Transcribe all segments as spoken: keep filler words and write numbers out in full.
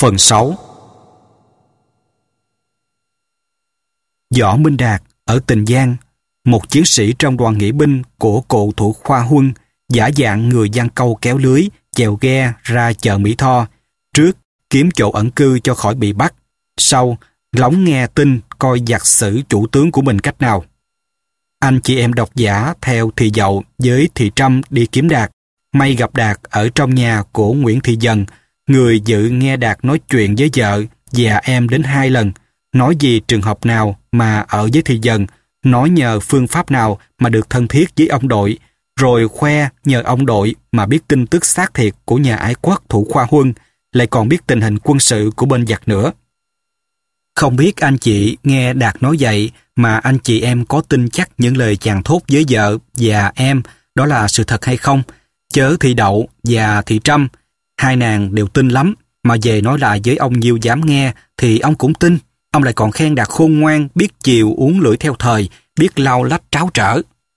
Phần sáu. Võ Minh Đạt ở Tiền Giang, một chiến sĩ trong đoàn nghĩa binh của cụ Thủ Khoa Huân, giả dạng người giăng câu kéo lưới, chèo ghe ra chợ Mỹ Tho, trước kiếm chỗ ẩn cư cho khỏi bị bắt, sau lóng nghe tin coi giặc xử chủ tướng của mình cách nào. Anh chị em độc giả theo Thị Dậu với Thị Trâm đi kiếm Đạt, may gặp Đạt ở trong nhà của Nguyễn Thị Dần, người dự nghe Đạt nói chuyện với vợ và em đến hai lần, nói gì trường hợp nào mà ở với Thị Dần, nói nhờ phương pháp nào mà được thân thiết với ông đội, rồi khoe nhờ ông đội mà biết tin tức xác thiệt của nhà ái quốc Thủ Khoa Huân, lại còn biết tình hình quân sự của bên giặc nữa. Không biết anh chị nghe Đạt nói vậy mà anh chị em có tin chắc những lời chàng thốt với vợ và em đó là sự thật hay không? Chớ Thị Đậu và Thị Trâm, hai nàng đều tin lắm, mà về nói lại với ông Nhiêu dám nghe thì ông cũng tin. Ông lại còn khen Đạt khôn ngoan, biết chiều uống lưỡi theo thời, biết lau lách tráo trở.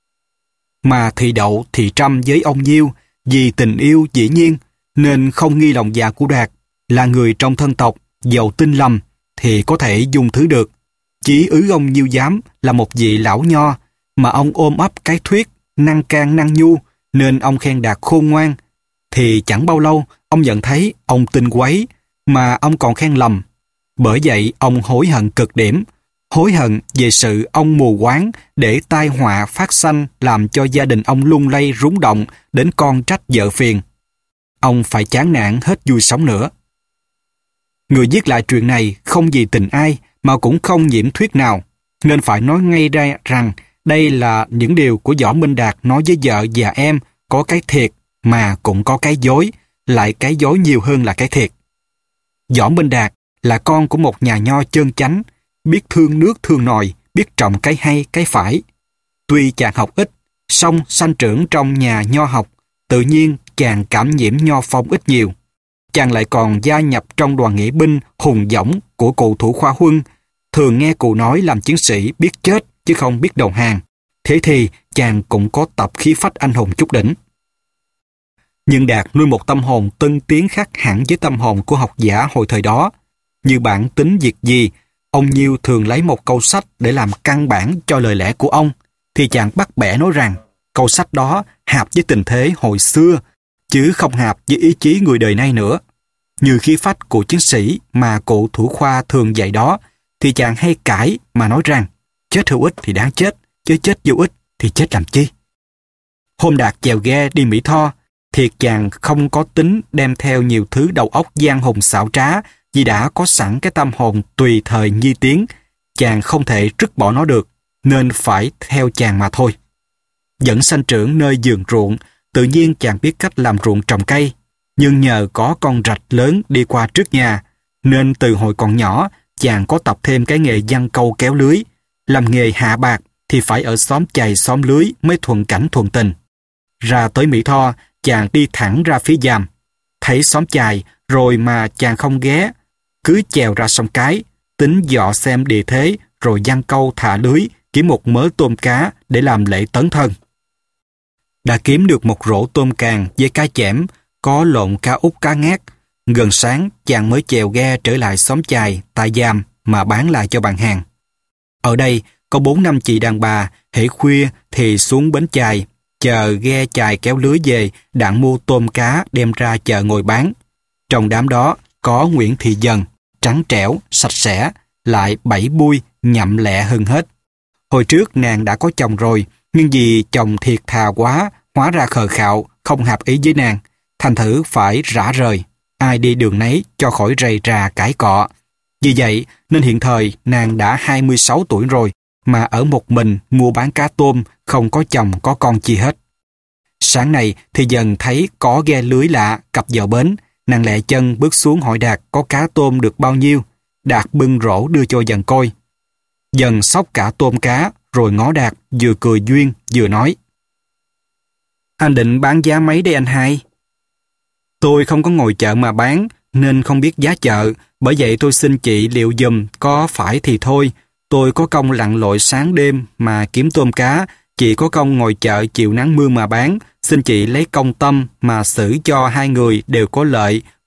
Mà Thị Đậu, Thị Trâm với ông Nhiêu, vì tình yêu dĩ nhiên, nên không nghi lòng dạ của Đạt, là người trong thân tộc, dầu tin lầm, thì có thể dung thứ được. Chỉ ứ ông Nhiêu dám là một vị lão nho, mà ông ôm ấp cái thuyết, năng can năng nhu, nên ông khen Đạt khôn ngoan. Thì chẳng bao lâu, ông nhận thấy ông tin quấy, mà ông còn khen lầm. Bởi vậy, ông hối hận cực điểm, hối hận về sự ông mù quáng để tai họa phát sanh làm cho gia đình ông lung lay rúng động đến con trách vợ phiền. Ông phải chán nản hết vui sống nữa. Người viết lại chuyện này không vì tình ai mà cũng không nhiễm thuyết nào, nên phải nói ngay ra rằng đây là những điều của Võ Minh Đạt nói với vợ và em, có cái thiệt mà cũng có cái dối, lại cái dối nhiều hơn là cái thiệt. Võ Minh Đạt là con của một nhà nho chân chánh, biết thương nước thương nòi, biết trọng cái hay cái phải. Tuy chàng học ít, song sanh trưởng trong nhà nho học, tự nhiên chàng cảm nhiễm nho phong ít nhiều. Chàng lại còn gia nhập trong đoàn nghĩa binh hùng dõng của cụ Thủ Khoa Huân, thường nghe cụ nói làm chiến sĩ biết chết chứ không biết đầu hàng. Thế thì chàng cũng có tập khí phách anh hùng chút đỉnh. Nhưng Đạt nuôi một tâm hồn tân tiến khác hẳn với tâm hồn của học giả hồi thời đó. Như bản tính việc gì, ông Nhiêu thường lấy một câu sách để làm căn bản cho lời lẽ của ông, thì chàng bắt bẻ nói rằng câu sách đó hạp với tình thế hồi xưa, chứ không hạp với ý chí người đời nay nữa. Như khí phách của chiến sĩ mà cụ Thủ Khoa thường dạy đó, thì chàng hay cãi mà nói rằng chết hữu ích thì đáng chết, chứ chết vô ích thì chết làm chi. Hôm Đạt chèo ghe đi Mỹ Tho, thiệt chàng không có tính đem theo nhiều thứ đầu óc gian hùng xảo trá, vì đã có sẵn cái tâm hồn tùy thời nhi tiến, chàng không thể trứt bỏ nó được, nên phải theo chàng mà thôi. Dẫn sanh trưởng nơi vườn ruộng, tự nhiên chàng biết cách làm ruộng trồng cây, nhưng nhờ có con rạch lớn đi qua trước nhà, nên từ hồi còn nhỏ, chàng có tập thêm cái nghề giăng câu kéo lưới. Làm nghề hạ bạc thì phải ở xóm chày xóm lưới mới thuận cảnh thuận tình. Ra tới Mỹ Tho, chàng đi thẳng ra phía Giàm. Thấy xóm chài rồi mà chàng không ghé, cứ chèo ra sông Cái, tính dọ xem địa thế, rồi giăng câu thả lưới, kiếm một mớ tôm cá để làm lễ tấn thân. Đã kiếm được một rổ tôm càng với cá chẽm, có lộn cá út cá ngát. Gần sáng, chàng mới chèo ghe trở lại xóm chài tại Giàm mà bán lại cho bạn hàng. Ở đây có bốn năm chị đàn bà, hễ khuya thì xuống bến chài, chờ ghe chài kéo lưới về, đặng mua tôm cá đem ra chợ ngồi bán. Trong đám đó có Nguyễn Thị Dần, trắng trẻo, sạch sẽ, lại bảy bui, nhậm lẹ hơn hết. Hồi trước nàng đã có chồng rồi, nhưng vì chồng thiệt thà quá, hóa ra khờ khạo, không hợp ý với nàng, thành thử phải rã rời, ai đi đường nấy cho khỏi rầy rà cãi cọ. Vì vậy nên hiện thời nàng đã hai mươi sáu tuổi rồi, mà ở một mình mua bán cá tôm, không có chồng có con chi hết. Sáng nay thì Dần thấy có ghe lưới lạ cập vào bến, nàng lẹ chân bước xuống hỏi Đạt có cá tôm được bao nhiêu. Đạt bưng rổ đưa cho Dần coi. Dần xóc cả tôm cá rồi ngó Đạt, vừa cười duyên vừa nói: "Anh định bán giá mấy đây anh hai?" "Tôi không có ngồi chợ mà bán, nên không biết giá chợ, bởi vậy tôi xin chị liệu giùm, có phải thì thôi. Tôi có công lặn lội sáng đêm mà kiếm tôm cá, chị có công ngồi chợ chịu nắng mưa mà bán, xin chị lấy công tâm mà xử cho hai người đều có lợi,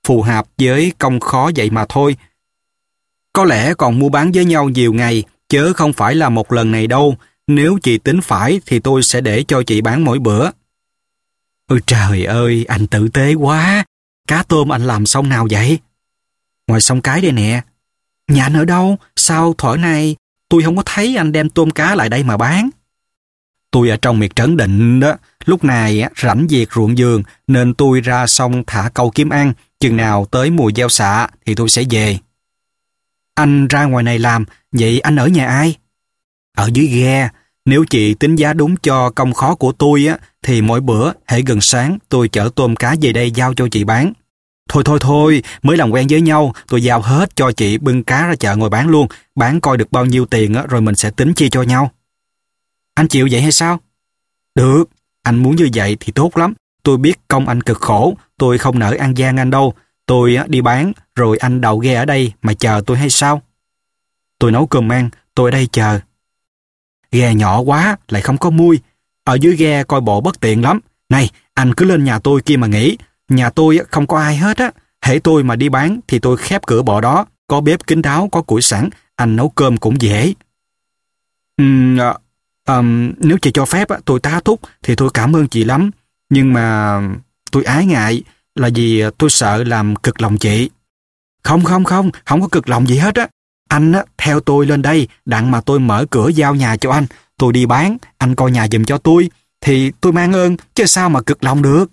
phù hợp với công khó vậy mà thôi. Có lẽ còn mua bán với nhau nhiều ngày, chớ không phải là một lần này đâu. Nếu chị tính phải thì tôi sẽ để cho chị bán mỗi bữa. Ôi trời ơi, anh tử tế quá. Cá tôm anh làm xong nào vậy? Ngoài sông Cái đây nè. Nhà anh ở đâu? Sao thuở này tôi không có thấy anh đem tôm cá lại đây mà bán? Tôi ở trong miệt Trấn Định đó. Lúc này rảnh việc ruộng vườn nên tôi ra sông thả câu kiếm ăn. Chừng nào tới mùa gieo xạ thì tôi sẽ về. Anh ra ngoài này làm, vậy anh ở nhà ai? Ở dưới ghe. Nếu chị tính giá đúng cho công khó của tôi á, thì mỗi bữa hễ gần sáng tôi chở tôm cá về đây giao cho chị bán. Thôi thôi thôi, mới làm quen với nhau, tôi giao hết cho chị bưng cá ra chợ ngồi bán luôn. Bán coi được bao nhiêu tiền á, rồi mình sẽ tính chia cho nhau. Anh chịu vậy hay sao? Được, anh muốn như vậy thì tốt lắm. Tôi biết công anh cực khổ, tôi không nỡ ăn gian anh đâu. Tôi đi bán, rồi anh đậu ghe ở đây mà chờ tôi hay sao? Tôi nấu cơm ăn, tôi ở đây chờ. Ghe nhỏ quá, lại không có mui. Ở dưới ghe coi bộ bất tiện lắm. Này, anh cứ lên nhà tôi kia mà nghỉ. Nhà tôi không có ai hết á. Hễ tôi mà đi bán thì tôi khép cửa bộ đó. Có bếp kín đáo, có củi sẵn. Anh nấu cơm cũng dễ. Uhm, um, nếu chị cho phép tôi tá túc thì tôi cảm ơn chị lắm. Nhưng mà tôi ái ngại là vì tôi sợ làm cực lòng chị. Không không không, không có cực lòng gì hết á. Anh á, theo tôi lên đây, đặng mà tôi mở cửa giao nhà cho anh. Tôi đi bán, anh coi nhà giùm cho tôi. Thì tôi mang ơn, chứ sao mà cực lòng được.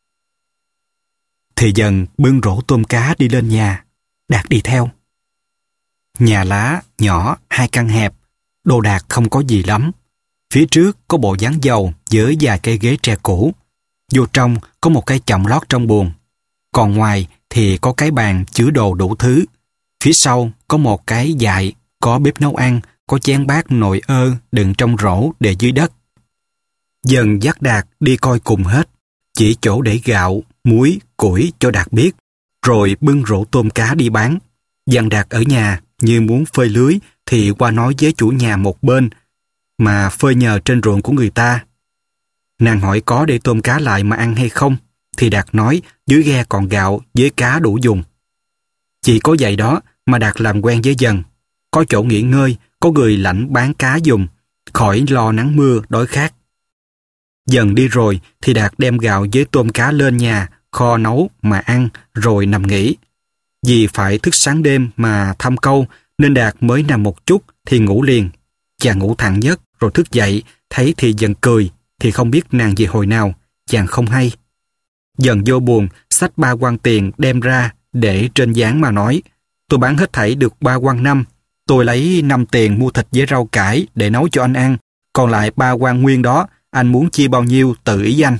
Thì dần bưng rổ tôm cá đi lên nhà. Đạt đi theo. Nhà lá, nhỏ, hai căn hẹp. Đồ đạc không có gì lắm. Phía trước có bộ dáng dầu với vài cây ghế tre cũ. Vô trong có một cái chõng lót trong buồng. Còn ngoài thì có cái bàn chứa đồ đủ thứ. Phía sau có một cái dại, có bếp nấu ăn, có chén bát nồi ơ đựng trong rổ để dưới đất. Dần dắt Đạt đi coi cùng hết, chỉ chỗ để gạo, muối, củi cho Đạt biết, rồi bưng rổ tôm cá đi bán. Dặn Đạt ở nhà như muốn phơi lưới thì qua nói với chủ nhà một bên, mà phơi nhờ trên ruộng của người ta. Nàng hỏi có để tôm cá lại mà ăn hay không, thì Đạt nói dưới ghe còn gạo với cá đủ dùng. Chỉ có vậy đó mà Đạt làm quen với Dần. Có chỗ nghỉ ngơi, có người lãnh bán cá dùng, khỏi lo nắng mưa, đói khát. Dần đi rồi thì Đạt đem gạo với tôm cá lên nhà, kho nấu mà ăn rồi nằm nghỉ. Vì phải thức sáng đêm mà thăm câu nên Đạt mới nằm một chút thì ngủ liền. Chàng ngủ thẳng giấc rồi thức dậy, thấy thì Dần cười, thì không biết nàng gì hồi nào, chàng không hay. Dần vô buồng, xách ba quan tiền đem ra để trên dáng mà nói, tôi bán hết thảy được ba quan năm, tôi lấy năm tiền mua thịt với rau cải để nấu cho anh ăn, còn lại ba quan nguyên đó, anh muốn chia bao nhiêu tự ý anh.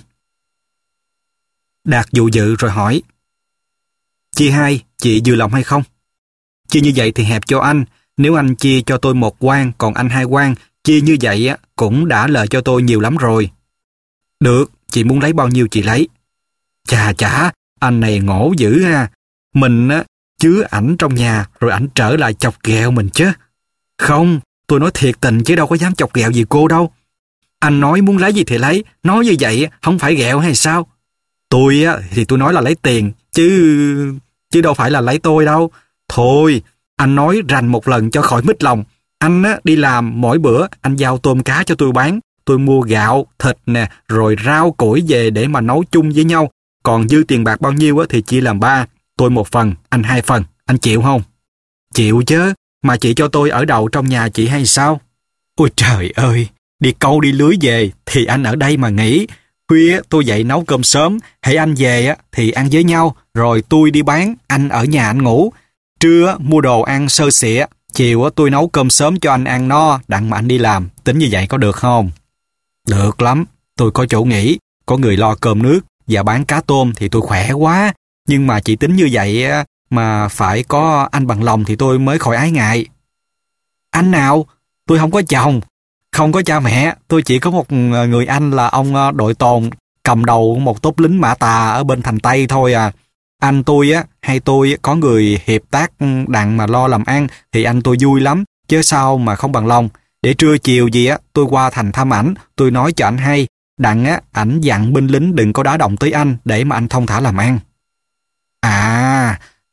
Đạt dụ dự rồi hỏi, chia hai, chị vừa lòng hay không? Chia như vậy thì hẹp cho anh, nếu anh chia cho tôi một quan, còn anh hai quan, chia như vậy cũng đã lợi cho tôi nhiều lắm rồi. Được, chị muốn lấy bao nhiêu chị lấy. Chà chà, anh này ngổ dữ ha. Mình á, chứa ảnh trong nhà rồi ảnh trở lại chọc ghẹo mình chứ. Không, tôi nói thiệt tình chứ đâu có dám chọc ghẹo gì cô đâu. Anh nói muốn lấy gì thì lấy, nói như vậy không phải ghẹo hay sao? Tôi á, thì tôi nói là lấy tiền, chứ chứ đâu phải là lấy tôi đâu. Thôi, anh nói rành một lần cho khỏi mít lòng. Anh á, đi làm mỗi bữa, anh giao tôm cá cho tôi bán. Tôi mua gạo, thịt nè, rồi rau củi về để mà nấu chung với nhau. Còn dư tiền bạc bao nhiêu á, thì chia làm ba. Tôi một phần, anh hai phần. Anh chịu không? Chịu chứ, mà chị cho tôi ở đậu trong nhà chị hay sao? Ôi trời ơi, đi câu đi lưới về thì anh ở đây mà nghỉ. Khuya tôi dậy nấu cơm sớm, hãy anh về á thì ăn với nhau, rồi tôi đi bán, anh ở nhà anh ngủ. Trưa mua đồ ăn sơ xịa, chiều tôi nấu cơm sớm cho anh ăn no, đặng mà anh đi làm. Tính như vậy có được không? Được lắm, tôi có chỗ nghỉ, có người lo cơm nước và bán cá tôm thì tôi khỏe quá. Nhưng mà chị tính như vậy mà phải có anh bằng lòng thì tôi mới khỏi ái ngại. Anh nào? Tôi không có chồng, không có cha mẹ, tôi chỉ có một người anh là ông đội tồn cầm đầu một tốp lính Mã Tà ở bên thành Tây thôi à. Anh tôi á, hay tôi có người hiệp tác đặng mà lo làm ăn thì anh tôi vui lắm, chứ sao mà không bằng lòng. Để trưa chiều gì á, tôi qua thành thăm ảnh, tôi nói cho ảnh hay, đặng á, ảnh dặn binh lính đừng có đá động tới anh để mà anh thông thả làm ăn. À,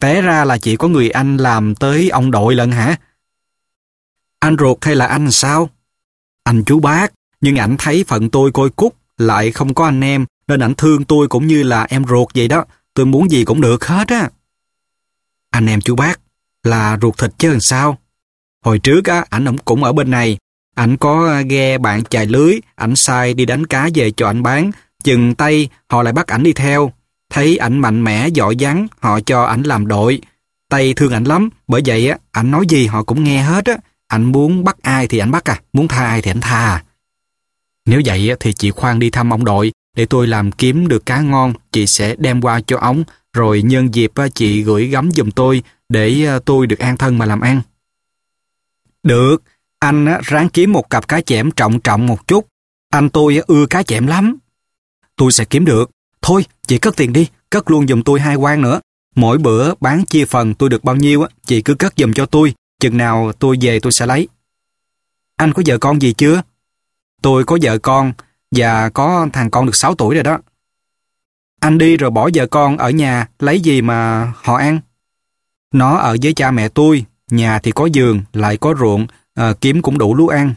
té ra là chỉ có người anh làm tới ông đội lận hả? Anh ruột hay là anh sao? Anh chú bác, nhưng ảnh thấy phận tôi côi cút, lại không có anh em, nên ảnh thương tôi cũng như là em ruột vậy đó. Tôi muốn gì cũng được hết á. Anh em chú bác là ruột thịt chứ làm sao? Hồi trước á, ảnh cũng ở bên này. Ảnh có ghe bạn chài lưới, ảnh sai đi đánh cá về cho ảnh bán. Chừng tay họ lại bắt ảnh đi theo. Thấy ảnh mạnh mẽ, giỏi giắng, họ cho ảnh làm đội. Tây thương ảnh lắm, bởi vậy á, ảnh nói gì họ cũng nghe hết á. Ảnh muốn bắt ai thì ảnh bắt à, muốn tha ai thì ảnh tha à. Nếu vậy á, thì chị khoan đi thăm ông đội, để tôi làm kiếm được cá ngon, chị sẽ đem qua cho ổng, rồi nhân dịp á, chị gửi gắm giùm tôi, để tôi được an thân mà làm ăn. Được, anh á, ráng kiếm một cặp cá chẽm trọng trọng một chút. Anh tôi á, ưa cá chẽm lắm. Tôi sẽ kiếm được. Thôi, chị cất tiền đi, cất luôn giùm tôi hai quan nữa. Mỗi bữa bán chia phần tôi được bao nhiêu á, chị cứ cất giùm cho tôi. Chừng nào tôi về tôi sẽ lấy. Anh có vợ con gì chưa? Tôi có vợ con, và có thằng con được sáu tuổi rồi đó. Anh đi rồi bỏ vợ con ở nhà, lấy gì mà họ ăn? Nó ở với cha mẹ tôi, nhà thì có vườn, lại có ruộng, à, kiếm cũng đủ lúa ăn.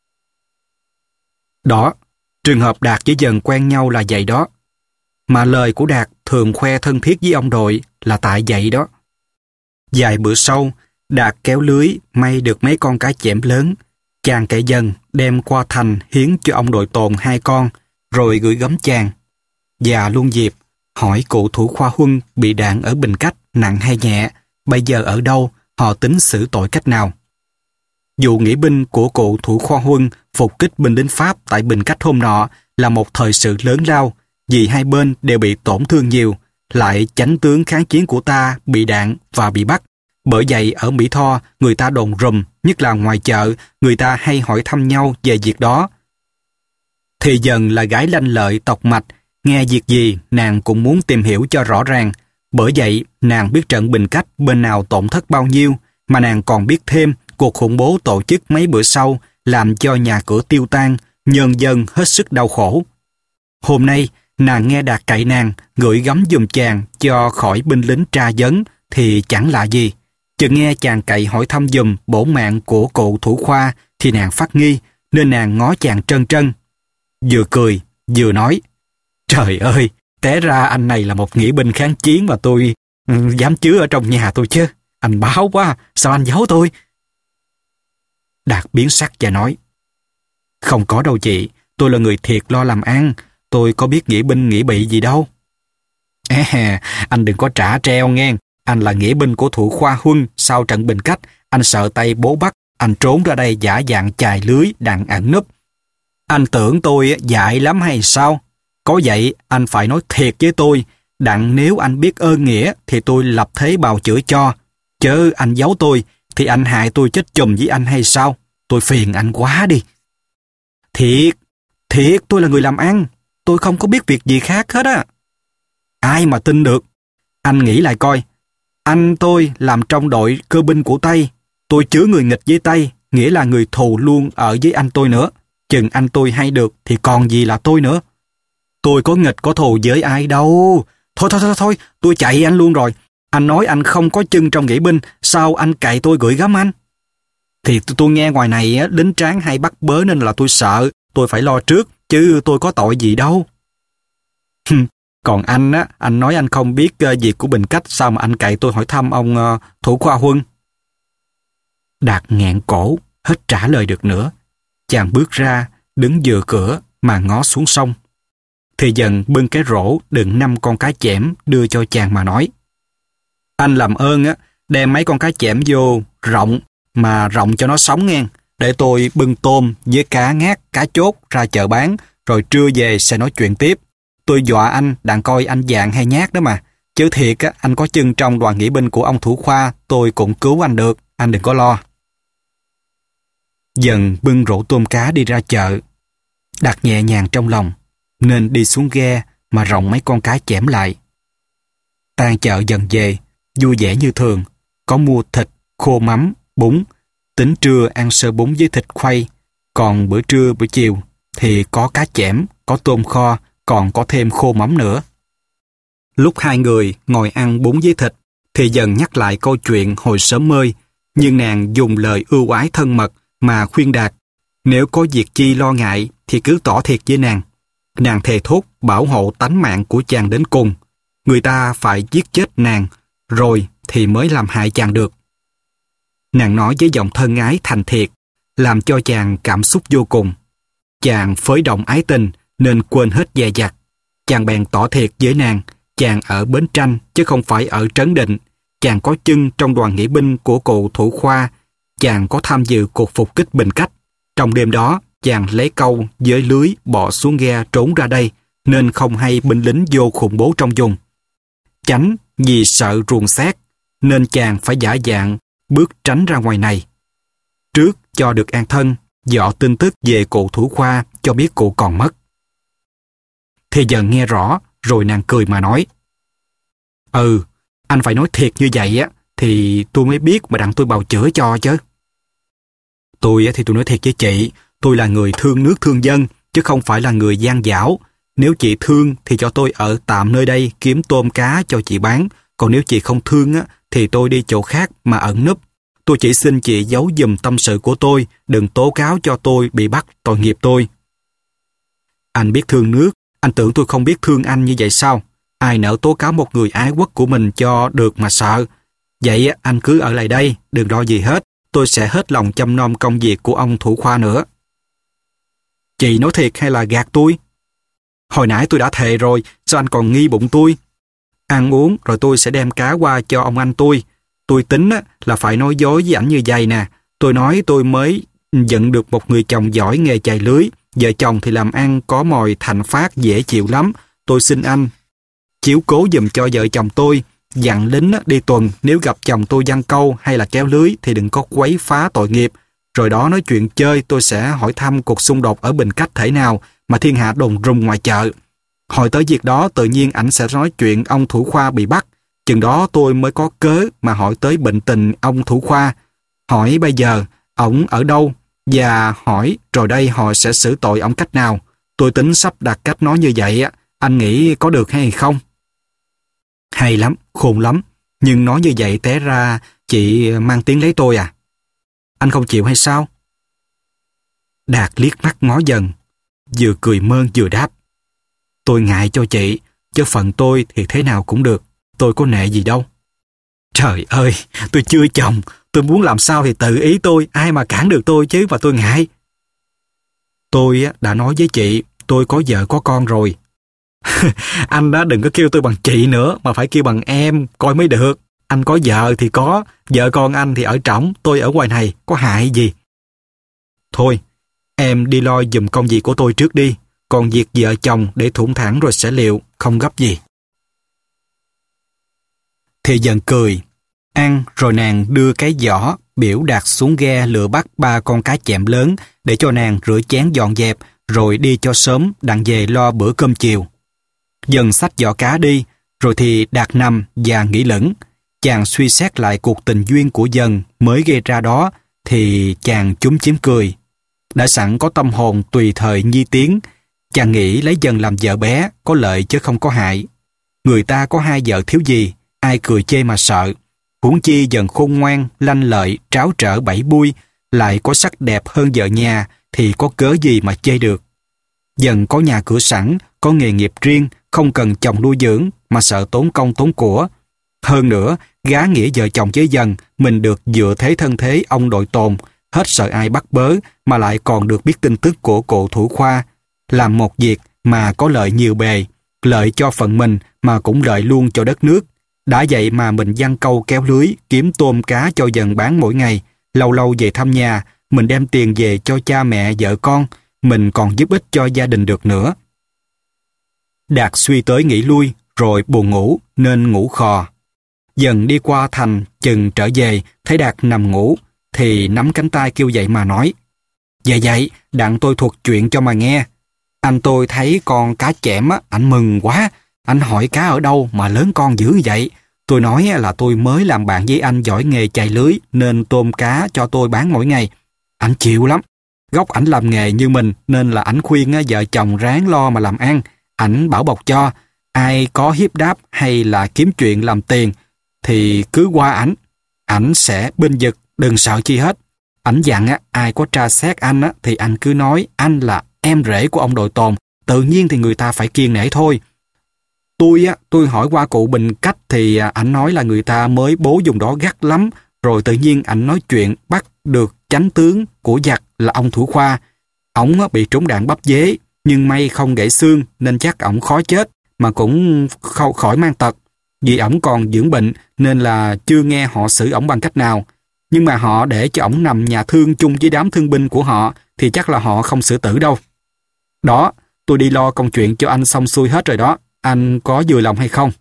Đó, trường hợp Đạt với Dần quen nhau là vậy đó. Mà lời của Đạt thường khoe thân thiết với ông đội là tại vậy đó. Vài bữa sau, Đạt kéo lưới, may được mấy con cá chẽm lớn. Chàng kể Dần đem qua thành hiến cho ông đội Tồn hai con, rồi gửi gắm chàng. Và luôn dịp hỏi cụ thủ khoa Huân bị đạn ở Bình Cách nặng hay nhẹ, bây giờ ở đâu, họ tính xử tội cách nào. Vụ nghỉ binh của cụ thủ khoa Huân phục kích binh lính Pháp tại Bình Cách hôm nọ là một thời sự lớn lao, vì hai bên đều bị tổn thương nhiều, lại chánh tướng kháng chiến của ta bị đạn và bị bắt. Bởi vậy ở Mỹ Tho, người ta đồn rùm, nhất là ngoài chợ, người ta hay hỏi thăm nhau về việc đó. Thì Dần là gái lanh lợi tộc mạch, nghe việc gì nàng cũng muốn tìm hiểu cho rõ ràng. Bởi vậy, nàng biết trận Bình Cách bên nào tổn thất bao nhiêu, mà nàng còn biết thêm cuộc khủng bố tổ chức mấy bữa sau làm cho nhà cửa tiêu tan, nhân dân hết sức đau khổ. Hôm nay, nàng nghe Đạt cậy nàng, gửi gắm giùm chàng cho khỏi binh lính tra vấn, thì chẳng lạ gì. Chợt nghe chàng cậy hỏi thăm giùm bổ mạng của cụ thủ khoa, thì nàng phát nghi, nên nàng ngó chàng trân trân. Vừa cười, vừa nói, trời ơi, té ra anh này là một nghĩa binh kháng chiến mà tôi ừ, dám chứa ở trong nhà tôi chứ. Anh báo quá, sao anh giấu tôi? Đạt biến sắc và nói, không có đâu chị, tôi là người thiệt lo làm ăn, tôi có biết nghĩa binh nghĩa bị gì đâu. À, anh đừng có trả treo nghe, anh là nghĩa binh của thủ khoa Huân sau trận Bình Cách, anh sợ tay bố bắt, anh trốn ra đây giả dạng chài lưới đặng ẩn núp. Anh tưởng tôi dại lắm hay sao? Có vậy anh phải nói thiệt với tôi, đặng nếu anh biết ơn nghĩa thì tôi lập thế bào chữa cho, chớ anh giấu tôi thì anh hại tôi chết chùm với anh hay sao? Tôi phiền anh quá đi. Thiệt, thiệt tôi là người làm ăn, tôi không có biết việc gì khác hết á. Ai mà tin được? Anh nghĩ lại coi, anh tôi làm trong đội cơ binh của Tây, tôi chứa người nghịch với Tây, nghĩa là người thù luôn ở với anh tôi nữa. Chừng anh tôi hay được thì còn gì là tôi nữa. Tôi có nghịch có thù với ai đâu. Thôi thôi thôi thôi, tôi chạy anh luôn rồi. Anh nói anh không có chân trong nghĩa binh, sao anh cậy tôi gửi gắm anh? Thì tôi nghe ngoài này lính tráng hay bắt bớ nên là tôi sợ, tôi phải lo trước, chứ tôi có tội gì đâu. Còn anh á, anh nói anh không biết uh, việc của Bình Cách, sao mà anh cậy tôi hỏi thăm ông uh, thủ khoa Huân? Đạt nghẹn cổ, hết trả lời được nữa. Chàng bước ra, đứng vừa cửa mà ngó xuống sông. Thì Dần bưng cái rổ đựng năm con cá chẽm đưa cho chàng mà nói, anh làm ơn á, đem mấy con cá chẽm vô rộng, mà rộng cho nó sống nghe, để tôi bưng tôm với cá ngát, cá chốt ra chợ bán, rồi trưa về sẽ nói chuyện tiếp. Tôi dọa anh đặng coi anh dạng hay nhát đó mà, chứ thiệt á, anh có chân trong đoàn nghĩa binh của ông thủ khoa, tôi cũng cứu anh được, anh đừng có lo. Dần bưng rổ tôm cá đi ra chợ. Đặt nhẹ nhàng trong lòng, nên đi xuống ghe mà rộng mấy con cá chẽm lại. Tan chợ dần về, vui vẻ như thường, có mua thịt, khô mắm, bún, tính trưa ăn sơ bún với thịt khuây, còn bữa trưa bữa chiều thì có cá chẽm, có tôm kho, còn có thêm khô mắm nữa. Lúc hai người ngồi ăn bún với thịt, Thì dần nhắc lại câu chuyện hồi sớm mơi, nhưng nàng dùng lời ưu ái thân mật mà khuyên Đạt. Nếu có việc chi lo ngại thì cứ tỏ thiệt với nàng. Nàng thề thốt bảo hộ tánh mạng của chàng đến cùng. Người ta phải giết chết nàng, rồi thì mới làm hại chàng được. Nàng nói với giọng thân ái thành thiệt, làm cho chàng cảm xúc vô cùng. Chàng phới động ái tình nên quên hết dè dặt. Chàng bèn tỏ thiệt với nàng, chàng ở Bến Tranh chứ không phải ở Trấn Định. Chàng có chân trong đoàn nghĩa binh của cụ Thủ Khoa. Chàng có tham dự cuộc phục kích Bình Cách. Trong đêm đó, chàng lấy câu với lưới bỏ xuống ghe trốn ra đây, nên không hay binh lính vô khủng bố trong vùng. Chánh vì sợ ruồng xét, nên chàng phải giả dạng bước tránh ra ngoài này. Trước cho được an thân, dọ tin tức về cụ Thủ Khoa cho biết cụ còn mất. Thì dần nghe rõ, rồi nàng cười mà nói: Ừ, anh phải nói thiệt như vậy á, thì tôi mới biết mà đặng tôi bào chữa cho chứ. Tôi thì tôi nói thiệt với chị, tôi là người thương nước thương dân, chứ không phải là người gian dảo. Nếu chị thương thì cho tôi ở tạm nơi đây kiếm tôm cá cho chị bán, còn nếu chị không thương á, thì tôi đi chỗ khác mà ẩn núp. Tôi chỉ xin chị giấu giùm tâm sự của tôi, đừng tố cáo cho tôi bị bắt tội nghiệp tôi. Anh biết thương nước, anh tưởng tôi không biết thương anh như vậy sao? Ai nỡ tố cáo một người ái quốc của mình cho được mà sợ. Vậy anh cứ ở lại đây, đừng lo gì hết. Tôi sẽ hết lòng chăm nom công việc của ông Thủ Khoa nữa. Chị nói thiệt hay là gạt tôi? Hồi nãy tôi đã thề rồi, sao anh còn nghi bụng tôi? Ăn uống rồi tôi sẽ đem cá qua cho ông anh tôi. Tôi tính là phải nói dối với ảnh như vậy nè. Tôi nói tôi mới nhận được một người chồng giỏi nghề chài lưới. Vợ chồng thì làm ăn có mồi thành phát dễ chịu lắm. Tôi xin anh chiếu cố giùm cho vợ chồng tôi. Dặn lính đi tuần, nếu gặp chồng tôi giăng câu hay là kéo lưới thì đừng có quấy phá tội nghiệp. Rồi đó nói chuyện chơi, tôi sẽ hỏi thăm cuộc xung đột ở Bình Cách thể nào mà thiên hạ đồn rùng ngoài chợ. Hồi tới việc đó tự nhiên ảnh sẽ nói chuyện ông Thủ Khoa bị bắt. Chừng đó tôi mới có cớ mà hỏi tới bệnh tình ông Thủ Khoa. Hỏi bây giờ ổng ở đâu, và hỏi rồi đây họ sẽ xử tội ổng cách nào. Tôi tính sắp đặt cách nói như vậy, anh nghĩ có được hay không? Hay lắm, khôn lắm. Nhưng nói như vậy té ra chị mang tiếng lấy tôi à? Anh không chịu hay sao? Đạt liếc mắt ngó Dần, vừa cười mơn vừa đáp: Tôi ngại cho chị, chứ phận tôi thì thế nào cũng được. Tôi có nệ gì đâu. Trời ơi, tôi chưa chồng, tôi muốn làm sao thì tự ý tôi, ai mà cản được tôi chứ mà tôi ngại. Tôi đã nói với chị, tôi có vợ có con rồi. Anh đã đừng có kêu tôi bằng chị nữa, mà phải kêu bằng em, coi mới được. Anh có vợ thì có, vợ con anh thì ở trỏng, tôi ở ngoài này, có hại gì. Thôi, em đi lo giùm công việc của tôi trước đi, còn việc vợ chồng để thủng thẳng rồi sẽ liệu, không gấp gì. Thì Dần cười, ăn rồi nàng đưa cái giỏ biểu Đạt xuống ghe lựa bắt ba con cá chẽm lớn để cho nàng rửa chén dọn dẹp, rồi đi cho sớm đặng về lo bữa cơm chiều. Dần xách giỏ cá đi, rồi thì Đạt nằm và nghỉ lửng. Chàng suy xét lại cuộc tình duyên của Dần mới gây ra đó, thì chàng chúm chím cười. Đã sẵn có tâm hồn tùy thời nhi tiến, chàng nghĩ lấy Dần làm vợ bé có lợi chứ không có hại. Người ta có hai vợ thiếu gì, ai cười chê mà sợ. Huống chi Dần khôn ngoan, lanh lợi, tráo trở bảy bui, lại có sắc đẹp hơn vợ nhà, thì có cớ gì mà chê được. Dần có nhà cửa sẵn, có nghề nghiệp riêng, không cần chồng nuôi dưỡng mà sợ tốn công tốn của. Hơn nữa, gá nghĩa vợ chồng với Dần, mình được dựa thế thân thế ông đội tồn, hết sợ ai bắt bớ, mà lại còn được biết tin tức của cụ Thủ Khoa. Làm một việc mà có lợi nhiều bề, lợi cho phận mình mà cũng lợi luôn cho đất nước. Đã vậy mà mình giăng câu kéo lưới, kiếm tôm cá cho Dần bán mỗi ngày, lâu lâu về thăm nhà, mình đem tiền về cho cha mẹ vợ con, mình còn giúp ích cho gia đình được nữa. Đạt suy tới nghĩ lui, rồi buồn ngủ nên ngủ khò. Dần đi qua thành, chừng trở về, thấy Đạt nằm ngủ, thì nắm cánh tay kêu dậy mà nói: Vậy vậy, đặng tôi thuật chuyện cho mà nghe. Anh tôi thấy con cá chẽm á, anh mừng quá. Anh hỏi cá ở đâu mà lớn con dữ vậy? Tôi nói là tôi mới làm bạn với anh giỏi nghề chài lưới, nên tôm cá cho tôi bán mỗi ngày. Anh chịu lắm. Gốc ảnh làm nghề như mình, nên là ảnh khuyên vợ chồng ráng lo mà làm ăn. Ảnh bảo bọc cho, ai có hiếp đáp hay là kiếm chuyện làm tiền, thì cứ qua ảnh. Ảnh sẽ bênh vực, đừng sợ chi hết. Ảnh dặn á, ai có tra xét anh á, thì anh cứ nói anh là em rể của ông Đội Tồn. Tự nhiên thì người ta phải kiêng nể thôi. Tôi á, tôi hỏi qua cụ Bình Cách thì ảnh nói là người ta mới bố dùng đó gắt lắm. Rồi tự nhiên ảnh nói chuyện bắt được chánh tướng của giặc là ông Thủ Khoa. Ổng bị trúng đạn bắp dế, nhưng may không gãy xương nên chắc ổng khó chết, mà cũng khỏi mang tật. Vì ổng còn dưỡng bệnh nên là chưa nghe họ xử ổng bằng cách nào. Nhưng mà họ để cho ổng nằm nhà thương chung với đám thương binh của họ thì chắc là họ không xử tử đâu. Đó, tôi đi lo công chuyện cho anh xong xuôi hết rồi đó. Anh có vừa lòng hay không?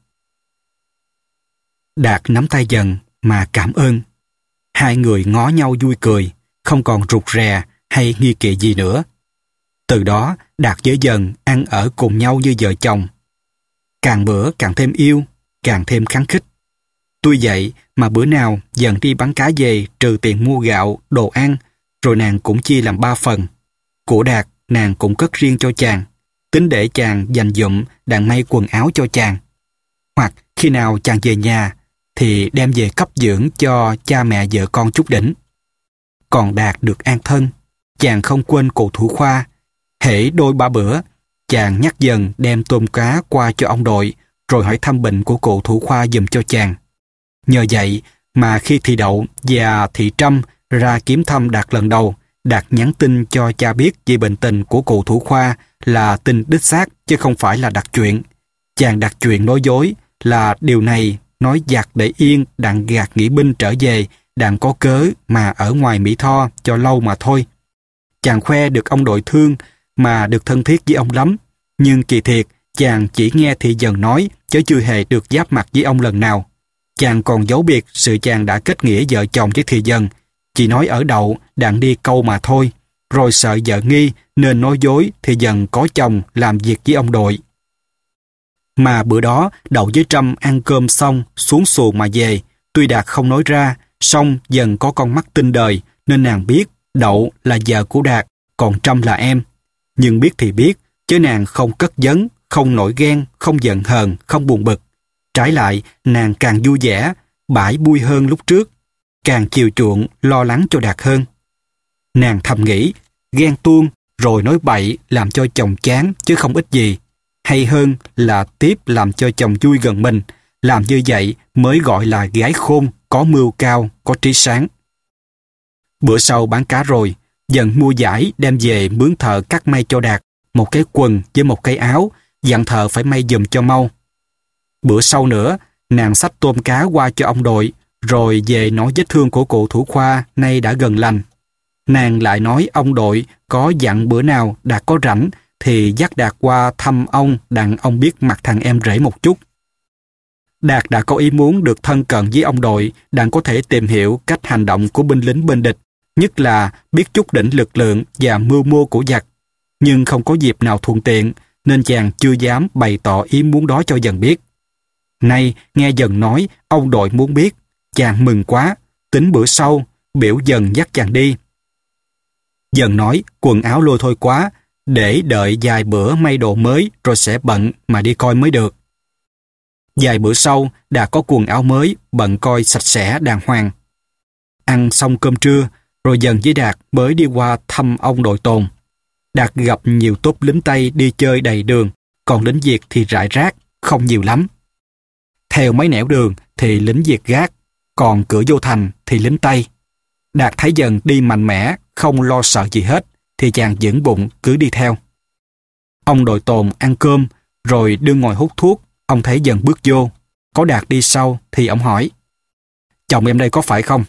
Đạt nắm tay Dần mà cảm ơn. Hai người ngó nhau vui cười, không còn rụt rè hay nghi kỵ gì nữa. Từ đó, Đạt với Dần ăn ở cùng nhau như vợ chồng. Càng bữa càng thêm yêu, càng thêm kháng khích. Tuy vậy mà bữa nào Dần đi bán cá về trừ tiền mua gạo, đồ ăn, rồi nàng cũng chia làm ba phần. Của Đạt nàng cũng cất riêng cho chàng, tính để chàng dành dụm đàn may quần áo cho chàng. Hoặc khi nào chàng về nhà thì đem về cấp dưỡng cho cha mẹ vợ con chút đỉnh. Còn Đạt được an thân, chàng không quên cụ Thủ Khoa. Hễ đôi ba bữa, chàng nhắc Dần đem tôm cá qua cho ông Đội, rồi hỏi thăm bệnh của cụ Thủ Khoa giùm cho chàng. Nhờ vậy mà khi thị Đậu và thị Trâm ra kiếm thăm Đạt lần đầu, Đạt nhắn tin cho cha biết về bệnh tình của cụ Thủ Khoa là tin đích xác chứ không phải là đặt chuyện. Chàng đặt chuyện nói dối là điều này nói giặc để yên đặng gạt nghỉ binh trở về, đặng có cớ mà ở ngoài Mỹ Tho cho lâu mà thôi. Chàng khoe được ông Đội thương mà được thân thiết với ông lắm, nhưng kỳ thiệt chàng chỉ nghe thị Dần nói chứ chưa hề được giáp mặt với ông lần nào. Chàng còn giấu biệt sự chàng đã kết nghĩa vợ chồng với thị Dần, chỉ nói ở Đậu đặng đi câu mà thôi, rồi sợ vợ nghi nên nói dối thì Dần có chồng làm việc với ông Đội. Mà bữa đó Đậu với Trâm ăn cơm xong xuống xuồng mà về, tuy Đạt không nói ra, song Dần có con mắt tinh đời nên nàng biết Đậu là vợ của Đạt, còn Trâm là em. Nhưng biết thì biết, chứ nàng không cất vấn, không nổi ghen, không giận hờn, không buồn bực. Trái lại, nàng càng vui vẻ, bãi bui hơn lúc trước, càng chiều chuộng, lo lắng cho Đạt hơn. Nàng thầm nghĩ, ghen tuông rồi nói bậy làm cho chồng chán chứ không ích gì. Hay hơn là tiếp làm cho chồng vui gần mình, làm như vậy mới gọi là gái khôn, có mưu cao, có trí sáng. Bữa sau bán cá rồi, Dần mua vải đem về mướn thợ cắt may cho Đạt, một cái quần với một cái áo, dặn thợ phải may giùm cho mau. Bữa sau nữa, nàng xách tôm cá qua cho ông Đội, rồi về nói vết thương của cụ Thủ Khoa nay đã gần lành. Nàng lại nói ông Đội có dặn bữa nào Đạt có rảnh thì dắt Đạt qua thăm ông đặng ông biết mặt thằng em rể một chút. Đạt đã có ý muốn được thân cận với ông Đội đặng có thể tìm hiểu cách hành động của binh lính bên địch, nhất là biết chút đỉnh lực lượng và mưu mô của giặc. Nhưng không có dịp nào thuận tiện nên chàng chưa dám bày tỏ ý muốn đó cho Dần biết. Nay nghe Dần nói ông Đội muốn biết, chàng mừng quá, tính bữa sau biểu Dần dắt chàng đi. Dần nói quần áo lôi thôi quá, để đợi vài bữa may đồ mới rồi sẽ bận mà đi coi mới được. Vài bữa sau đã có quần áo mới, bận coi sạch sẽ đàng hoàng. Ăn xong cơm trưa, rồi Dần với Đạt mới đi qua thăm ông Đội Tồn. Đạt gặp nhiều tốp lính Tây đi chơi đầy đường, còn lính Việt thì rải rác, không nhiều lắm. Theo mấy nẻo đường thì lính Việt gác, còn cửa vô thành thì lính Tây. Đạt thấy Dần đi mạnh mẽ, không lo sợ gì hết, thì chàng vững bụng cứ đi theo. Ông Đội Tồn ăn cơm, rồi đương ngồi hút thuốc, ông thấy Dần bước vô. Có Đạt đi sau thì ông hỏi, chồng em đây có phải không?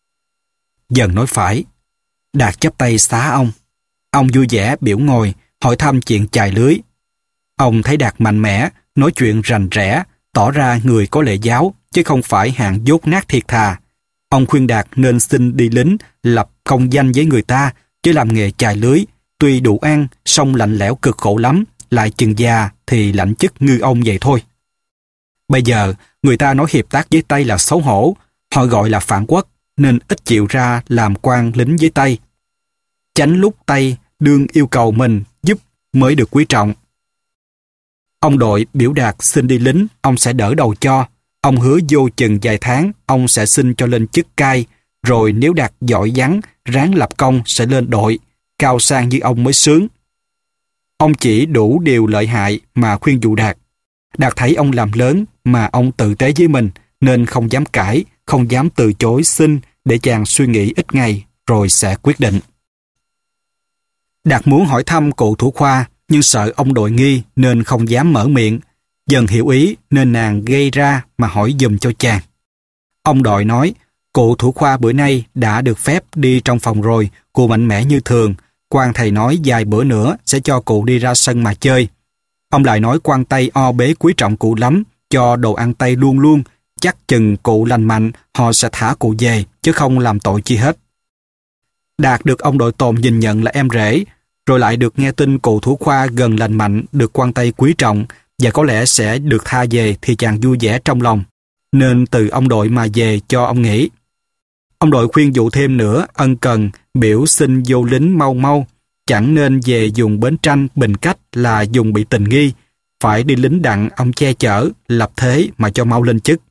Dần nói phải. Đạt chắp tay xá ông. Ông vui vẻ biểu ngồi, hỏi thăm chuyện chài lưới. Ông thấy Đạt mạnh mẽ, nói chuyện rành rẽ, tỏ ra người có lễ giáo, chứ không phải hạng dốt nát thiệt thà. Ông khuyên Đạt nên xin đi lính, lập công danh với người ta, chứ làm nghề chài lưới, tuy đủ ăn, song lạnh lẽo cực khổ lắm, lại chừng già thì lãnh chức ngư ông vậy thôi. Bây giờ, người ta nói hiệp tác với Tây là xấu hổ, họ gọi là phản quốc, nên ít chịu ra làm quan lính với Tây. Chánh lúc Tây đương yêu cầu mình giúp mới được quý trọng. Ông Đội biểu Đạt xin đi lính, ông sẽ đỡ đầu cho, Ông hứa vô chừng vài tháng ông sẽ xin cho lên chức cai, rồi nếu Đạt giỏi vắng, ráng lập công sẽ lên đội, cao sang như ông mới sướng. Ông chỉ đủ điều lợi hại mà khuyên dụ Đạt. Đạt thấy ông làm lớn mà ông tự tế với mình, nên không dám cãi, không dám từ chối xin để chàng suy nghĩ ít ngày rồi sẽ quyết định. Đạt muốn hỏi thăm cụ thủ khoa, nhưng sợ ông đội nghi nên không dám mở miệng. Dần hiểu ý nên nàng gây ra mà hỏi giùm cho chàng. Ông đội nói, cụ thủ khoa bữa nay đã được phép đi trong phòng rồi, cụ mạnh mẽ như thường. Quan thầy nói vài bữa nữa sẽ cho cụ đi ra sân mà chơi. Ông lại nói quan Tây o bế quý trọng cụ lắm, cho đồ ăn Tây luôn luôn, chắc chừng cụ lành mạnh, họ sẽ thả cụ về, chứ không làm tội chi hết. Đạt được ông đội Tồn nhìn nhận là em rể, rồi lại được nghe tin cụ thủ khoa gần lành mạnh, được quan Tây quý trọng, và có lẽ sẽ được tha về thì chàng vui vẻ trong lòng, nên từ ông đội mà về cho ông nghỉ. Ông đội khuyên dụ thêm nữa, ân cần, biểu xin vô lính mau mau, chẳng nên về dùng bến tranh, bình cách là dùng bị tình nghi, phải đi lính đặng ông che chở, lập thế mà cho mau lên chức.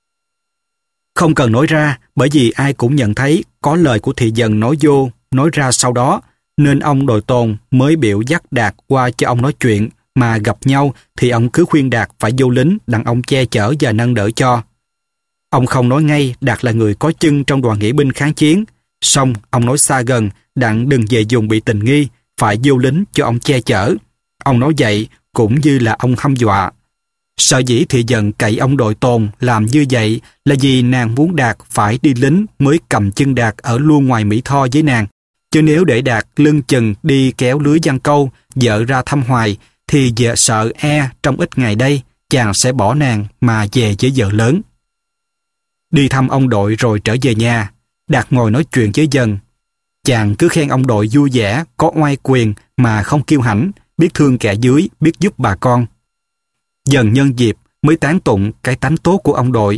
Không cần nói ra, bởi vì ai cũng nhận thấy có lời của thị dân nói vô, nói ra sau đó, nên ông đội Tồn mới biểu dắt Đạt qua cho ông nói chuyện, mà gặp nhau thì ông cứ khuyên Đạt phải vô lính đặng ông che chở và nâng đỡ cho. Ông không nói ngay Đạt là người có chân trong đoàn nghĩa binh kháng chiến, song ông nói xa gần đặng đừng về dùng bị tình nghi, phải vô lính cho ông che chở. Ông nói vậy cũng như là ông hăm dọa. Sợ dĩ thị dân cậy ông đội Tồn làm như vậy là vì nàng muốn Đạt phải đi lính mới cầm chân Đạt ở luôn ngoài Mỹ Tho với nàng. Chứ nếu để Đạt lưng chừng đi kéo lưới giăng câu, vợ ra thăm hoài, thì vợ sợ e trong ít ngày đây chàng sẽ bỏ nàng mà về với vợ lớn. Đi thăm ông đội rồi trở về nhà, Đạt ngồi nói chuyện với Dần. Chàng cứ khen ông đội vui vẻ, có oai quyền mà không kiêu hãnh, biết thương kẻ dưới, biết giúp bà con. Dần nhân dịp mới tán tụng cái tánh tốt của ông đội.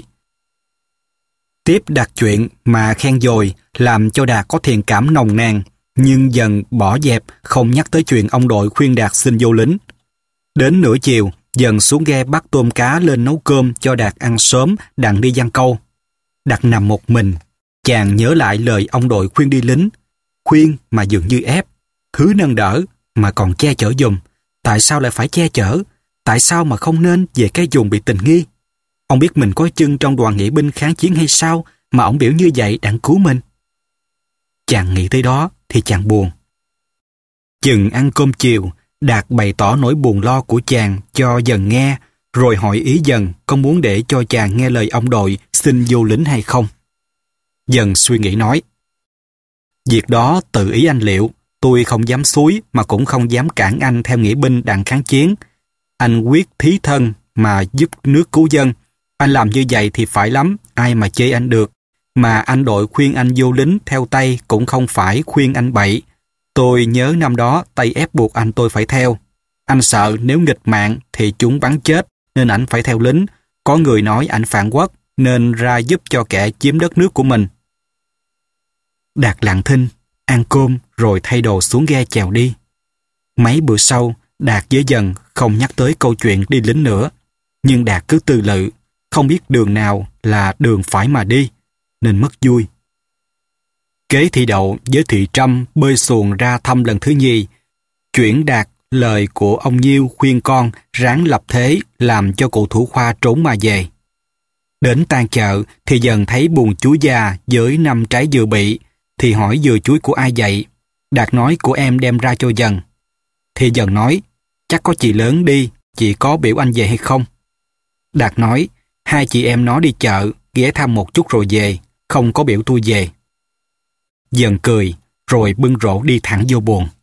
Tiếp Đạt chuyện mà khen dồi, làm cho Đạt có thiện cảm nồng nàn, nhưng Dần bỏ dẹp, không nhắc tới chuyện ông đội khuyên Đạt xin vô lính. Đến nửa chiều, Dần xuống ghe bắt tôm cá lên nấu cơm cho Đạt ăn sớm, đặng đi giăng câu. Đạt nằm một mình, chàng nhớ lại lời ông đội khuyên đi lính, khuyên mà dường như ép, thứ nâng đỡ mà còn che chở giùm. Tại sao lại phải che chở? Tại sao mà không nên về cái vùng bị tình nghi? Ông biết mình có chân trong đoàn nghĩa binh kháng chiến hay sao mà ông biểu như vậy đặng cứu mình? Chàng nghĩ tới đó thì chàng buồn. Chừng ăn cơm chiều, Đạt bày tỏ nỗi buồn lo của chàng cho Dần nghe, rồi hỏi ý Dần có muốn để cho chàng nghe lời ông đội xin vô lính hay không. Dần suy nghĩ nói, việc đó tự ý anh liệu, tôi không dám xúi mà cũng không dám cản anh theo nghĩa binh đặng kháng chiến. Anh quyết thí thân mà giúp nước cứu dân. Anh làm như vậy thì phải lắm, ai mà chê anh được. Mà anh đội khuyên anh vô lính theo Tây cũng không phải khuyên anh bậy. Tôi nhớ năm đó Tây ép buộc anh tôi phải theo. Anh sợ nếu nghịch mạng thì chúng bắn chết, nên ảnh phải theo lính. Có người nói ảnh phản quốc, nên ra giúp cho kẻ chiếm đất nước của mình. Đạt lặng thinh, ăn cơm rồi thay đồ xuống ghe chèo đi. Mấy bữa sau, Đạt với Dần không nhắc tới câu chuyện đi lính nữa. Nhưng Đạt cứ tư lự, không biết đường nào là đường phải mà đi, nên mất vui. Kế Thị Đậu với Thị Trâm bơi xuồng ra thăm lần thứ nhì. Chuyển Đạt lời của ông Nhiêu khuyên con ráng lập thế làm cho cụ thủ khoa trốn mà về. Đến tan chợ thì Dần thấy buồn chuối già với năm trái dừa bị, thì hỏi dừa chuối của ai vậy? Đạt nói của em đem ra cho Dần. Thì Dần nói, chắc có chị lớn đi, chị có biểu anh về hay không? Đạt nói, hai chị em nó đi chợ, ghé thăm một chút rồi về, không có biểu tôi về. Dần cười, rồi bưng rổ đi thẳng vô buồng.